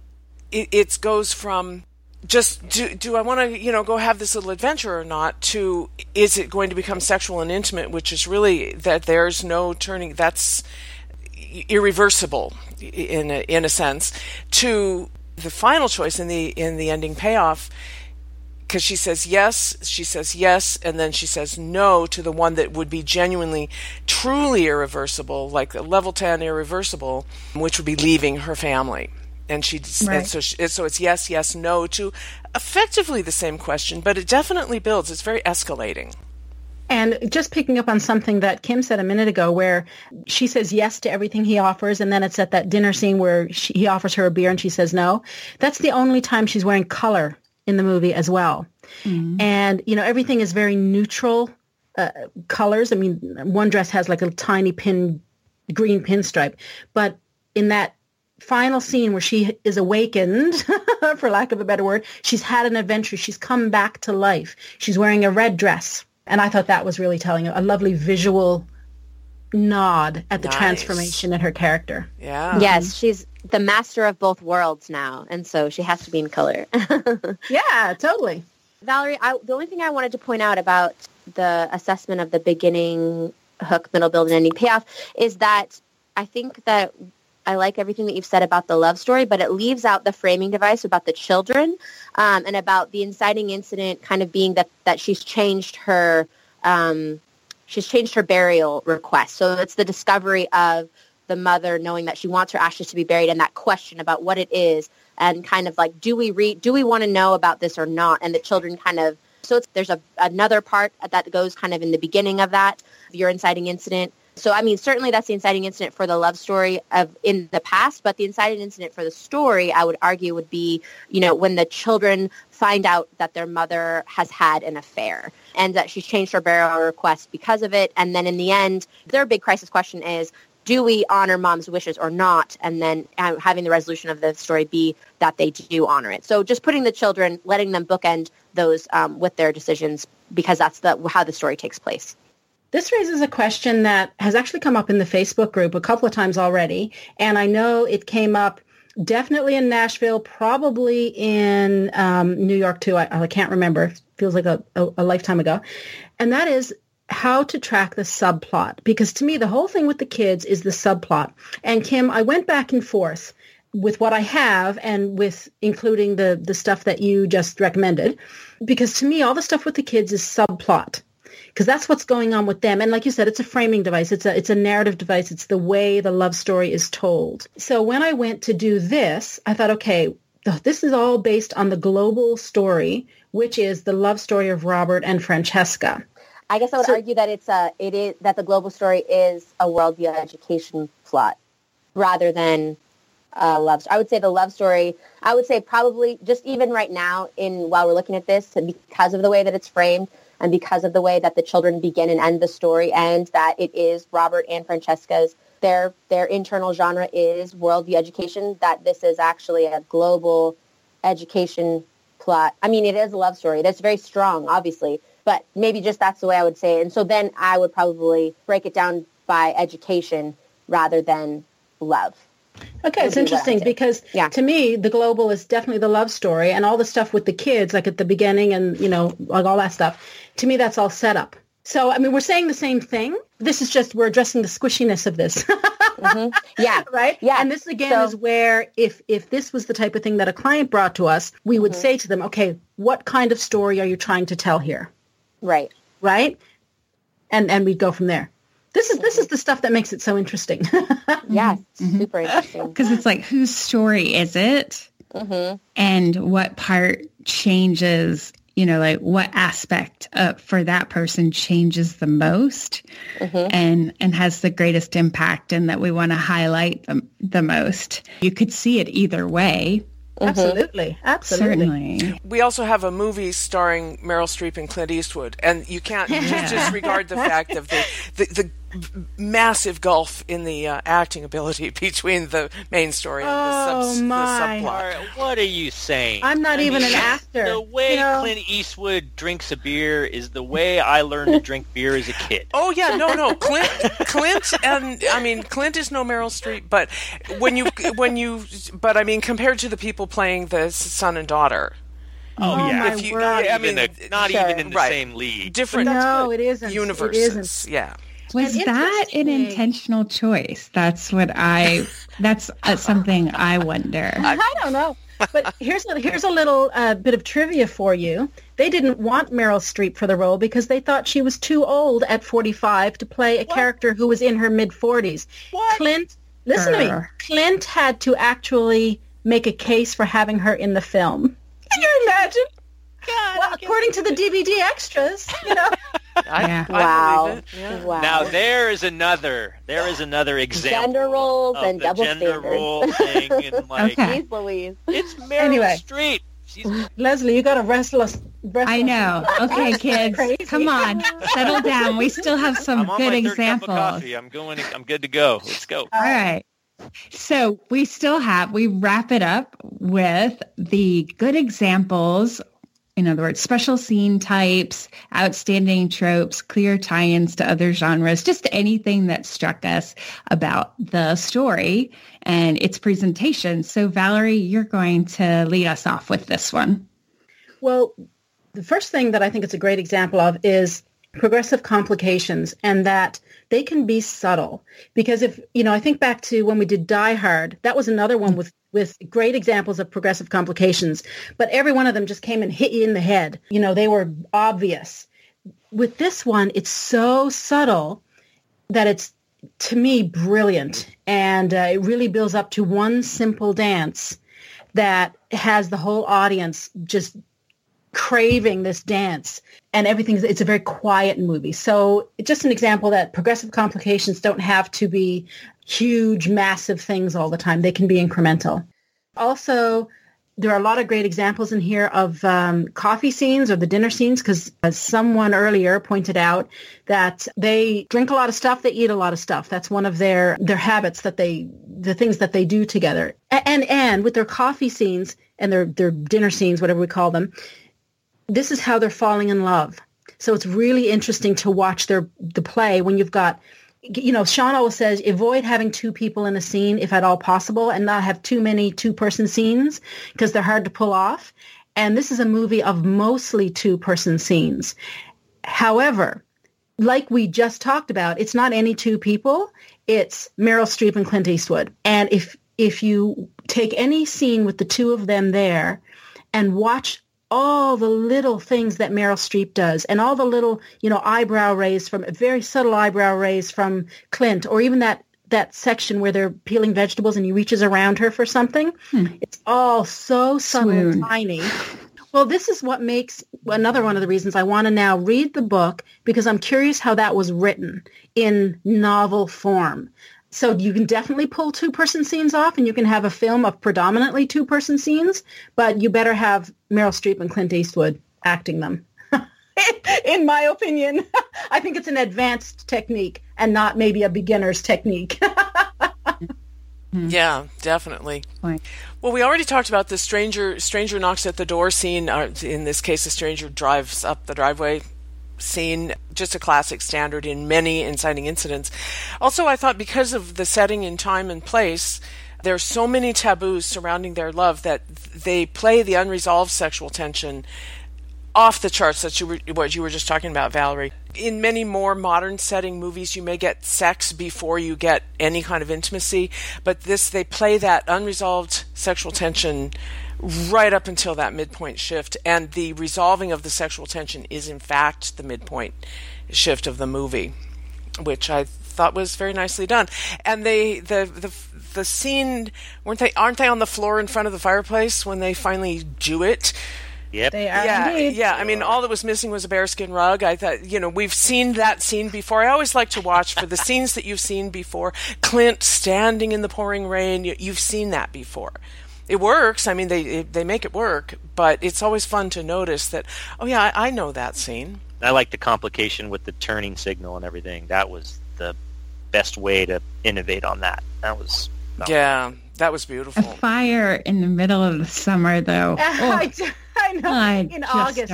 it goes from just do I want to go have this little adventure or not, to is it going to become sexual and intimate, which is really that there's no turning, that's irreversible in a sense, to the final choice in the ending payoff, because she says yes, and then she says no to the one that would be genuinely, truly irreversible, like a level 10 irreversible, which would be leaving her family. And so it's yes, no to effectively the same question, but it definitely builds. It's very escalating. And just picking up on something that Kim said a minute ago, where she says yes to everything he offers, and then it's at that dinner scene where he offers her a beer and she says no. That's the only time she's wearing color in the movie as well. Mm-hmm. And, everything is very neutral colors. I mean, one dress has like a tiny green pinstripe, but in that final scene where she is awakened, for lack of a better word, she's had an adventure. She's come back to life. She's wearing a red dress. And I thought that was really telling, a lovely visual nod at the transformation in her character. Yeah. Yes, she's the master of both worlds now, and so she has to be in color. Yeah, totally. Valerie, the only thing I wanted to point out about the assessment of the beginning hook, middle build, and ending payoff is that I think that I like everything that you've said about the love story, but it leaves out the framing device about the children, and about the inciting incident kind of being that she's changed her burial request. So it's the discovery of the mother knowing that she wants her ashes to be buried, and that question about what it is, and kind of like, do we want to know about this or not? And the children kind of, so there's another part that goes kind of in the beginning of that, your inciting incident. So, I mean, certainly that's the inciting incident for the love story in the past, but the inciting incident for the story, I would argue, would be, when the children find out that their mother has had an affair and that she's changed her burial request because of it. And then in the end, their big crisis question is, do we honor mom's wishes or not? And then having the resolution of the story be that they do honor it. So just putting the children, letting them bookend those with their decisions, because that's how the story takes place. This raises a question that has actually come up in the Facebook group a couple of times already, and I know it came up definitely in Nashville, probably in New York too. I can't remember. It feels like a lifetime ago. And that is how to track the subplot, because to me, the whole thing with the kids is the subplot. And Kim, I went back and forth with what I have and with including the stuff that you just recommended, because to me, all the stuff with the kids is subplot. Because that's what's going on with them. And like you said, it's a framing device. It's a narrative device. It's the way the love story is told. So when I went to do this, I thought, okay, this is all based on the global story, which is the love story of Robert and Francesca. I guess I would argue that it is that the global story is a worldview education plot rather than a love story. I would say the love story, I would say probably just even right now while we're looking at this, and because of the way that it's framed, and because of the way that the children begin and end the story, and that it is Robert and Francesca's, their internal genre is worldview education, that this is actually a global education plot. I mean, it is a love story. That's very strong, obviously, but maybe just that's the way I would say it. And so then I would probably break it down by education rather than love. Okay, it's interesting because to me, the global is definitely the love story, and all the stuff with the kids, like at the beginning and, like all that stuff, to me, that's all set up. So, I mean, we're saying the same thing. This is just, we're addressing the squishiness of this. Mm-hmm. Yeah. Right? Yeah. And this, again, is where if this was the type of thing that a client brought to us, we would say to them, okay, what kind of story are you trying to tell here? Right. Right? And we'd go from there. This is the stuff that makes it so interesting. Yes, super interesting. Because it's like, whose story is it? And what part changes, like what aspect for that person changes the most and has the greatest impact, and that we want to highlight the most. You could see it either way. Absolutely. Certainly. We also have a movie starring Meryl Streep and Clint Eastwood, and you can't just disregard the fact of the massive gulf in the acting ability between the main story and the subplot. What are you saying? I'm not even an actor. The way Clint Eastwood drinks a beer is the way I learned to drink beer as a kid. Oh yeah, no. Clint is no Meryl Streep, but compared to the people playing the son and daughter. Oh yeah, not even in the right. same league. Different. It isn't. Universes. It isn't. Yeah. Was that an intentional choice? That's something I wonder. I don't know. But here's a little bit of trivia for you. They didn't want Meryl Streep for the role because they thought she was too old at 45 to play a character who was in her mid-40s. What? Listen to me. Clint had to actually make a case for having her in the film. Can you imagine? God, well, according to the DVD extras, I Wow. believe it. Yeah. Wow. Now there is another example. Gender roles of and the double gender standards. role thing, and Okay. Jeez Louise. it's Meryl Streep. She's Leslie, you got to wrestle us. I know. Okay, kids, Crazy. come on, settle down. We still have some I'm on good my third examples. cup of coffee. I'm good to go. Let's go. All right. So we wrap it up with the good examples. In other words, special scene types, outstanding tropes, clear tie-ins to other genres, just anything that struck us about the story and its presentation. So Valerie, you're going to lead us off with this one. Well, the first thing that I think it's a great example of is progressive complications, and that they can be subtle. Because if, I think back to when we did Die Hard, that was another one with great examples of progressive complications, but every one of them just came and hit you in the head. They were obvious. With this one, it's so subtle that it's, to me, brilliant. And it really builds up to one simple dance that has the whole audience just craving this dance, and it's a very quiet movie. So it's just an example that progressive complications don't have to be huge, massive things all the time. They can be incremental. Also, there are a lot of great examples in here of coffee scenes or the dinner scenes, because as someone earlier pointed out that they drink a lot of stuff, they eat a lot of stuff. That's one of their habits, the things that they do together. And with their coffee scenes and their dinner scenes, whatever we call them, this is how they're falling in love. So it's really interesting to watch the play when you've got, Sean always says, avoid having two people in a scene if at all possible, and not have too many two-person scenes because they're hard to pull off. And this is a movie of mostly two-person scenes. However, like we just talked about, it's not any two people. It's Meryl Streep and Clint Eastwood. And if you take any scene with the two of them there and watch all the little things that Meryl Streep does, and all the little, eyebrow raise from a very subtle eyebrow raise from Clint, or even that section where they're peeling vegetables and he reaches around her for something. It's all so subtle and tiny. Well, this is what makes another one of the reasons I want to now read the book, because I'm curious how that was written in novel form. So you can definitely pull two-person scenes off, and you can have a film of predominantly two-person scenes, but you better have Meryl Streep and Clint Eastwood acting them. In my opinion, I think it's an advanced technique and not maybe a beginner's technique. Yeah, definitely. Right. Well, we already talked about the stranger knocks at the door scene. In this case, the stranger drives up the driveway scene, just a classic standard in many inciting incidents. Also, I thought because of the setting in time and place, there's so many taboos surrounding their love that they play the unresolved sexual tension off the charts. That what you were just talking about, Valerie. In many more modern setting movies, you may get sex before you get any kind of intimacy, but they play that unresolved sexual tension right up until that midpoint shift, and the resolving of the sexual tension is in fact the midpoint shift of the movie, which I thought was very nicely done. And the scene, aren't they on the floor in front of the fireplace when they finally do it? Yep. They are indeed. Yeah. I mean, all that was missing was a bearskin rug. I thought, we've seen that scene before. I always like to watch for the scenes that you've seen before. Clint standing in the pouring rain. You've seen that before. It works. I mean, they make it work, but it's always fun to notice that, oh yeah, I know that scene. I like the complication with the turning signal and everything. That was the best way to innovate on that. That was beautiful. A fire in the middle of the summer, though. I know. In August.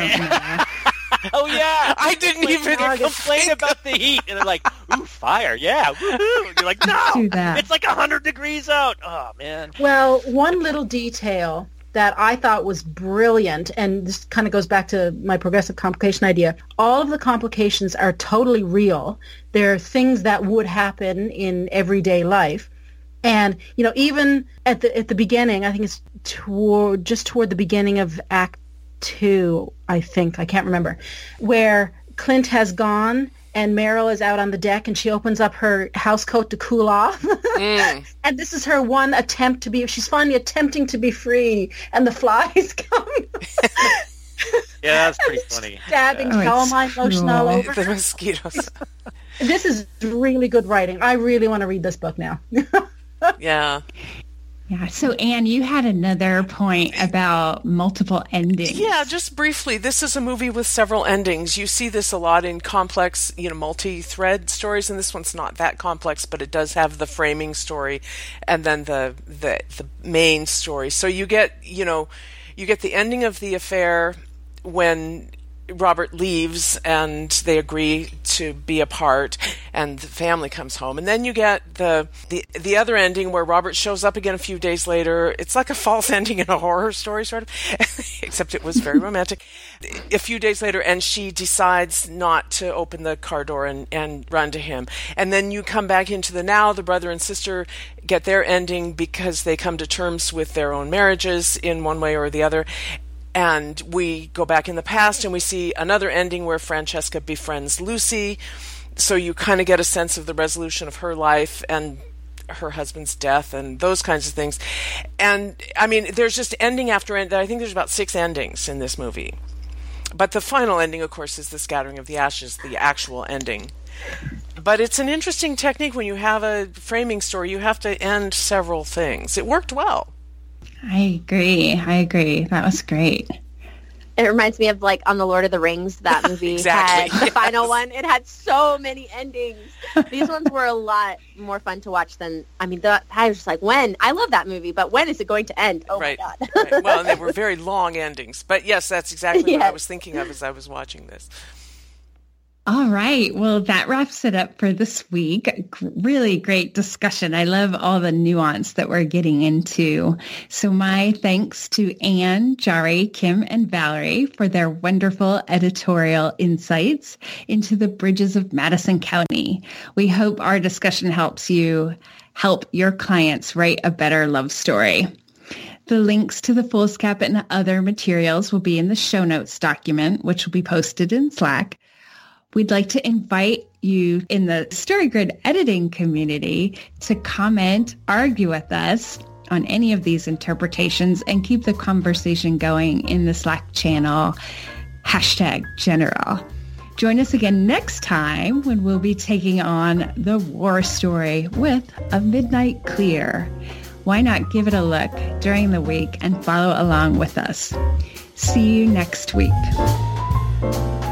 Oh yeah, I didn't even complain about the heat, and they're like, "Ooh, fire! Yeah, woohoo!" And you're like, "No, it's like 100 degrees out." Oh man. Well, one little detail that I thought was brilliant, and this kind of goes back to my progressive complication idea. All of the complications are totally real. They're things that would happen in everyday life. And, even at the beginning, I think it's toward the beginning of Act 2, I think, I can't remember, where Clint has gone and Meryl is out on the deck and she opens up her house coat to cool off. And this is her one attempt she's finally attempting to be free, and the flies come. Yeah, that's pretty funny. Stabbing calamine lotion all over. The mosquitoes. This is really good writing. I really want to read this book now. Yeah. Yeah. So, Anne, you had another point about multiple endings. Yeah, just briefly. This is a movie with several endings. You see this a lot in complex, multi-thread stories, and this one's not that complex, but it does have the framing story and then the main story. So you get the ending of the affair when Robert leaves and they agree to be apart and the family comes home. And then you get the other ending where Robert shows up again a few days later. It's like a false ending in a horror story, sort of, except it was very romantic. A few days later, and she decides not to open the car door and run to him. And then you come back into the now. The brother and sister get their ending because they come to terms with their own marriages in one way or the other. And we go back in the past and we see another ending where Francesca befriends Lucy. So you kind of get a sense of the resolution of her life and her husband's death and those kinds of things. And, I mean, there's just ending after end. I think there's about 6 endings in this movie. But the final ending, of course, is the scattering of the ashes, the actual ending. But it's an interesting technique when you have a framing story. You have to end several things. It worked well. I agree. That was great. It reminds me of on the Lord of the Rings, that movie exactly. had the final one. It had so many endings. These ones were a lot more fun to watch than, I was just like, when? I love that movie, but when is it going to end? Oh right. my God. Right. Well, and they were very long endings. But yes, that's exactly what I was thinking of as I was watching this. All right. Well, that wraps it up for this week. Really great discussion. I love all the nuance that we're getting into. So my thanks to Anne, Jari, Kim, and Valerie for their wonderful editorial insights into the bridges of Madison County. We hope our discussion helps you help your clients write a better love story. The links to the foolscap and other materials will be in the show notes document, which will be posted in Slack. We'd like to invite you in the StoryGrid editing community to comment, argue with us on any of these interpretations, and keep the conversation going in the Slack channel, #general. Join us again next time when we'll be taking on the war story with A Midnight Clear. Why not give it a look during the week and follow along with us? See you next week.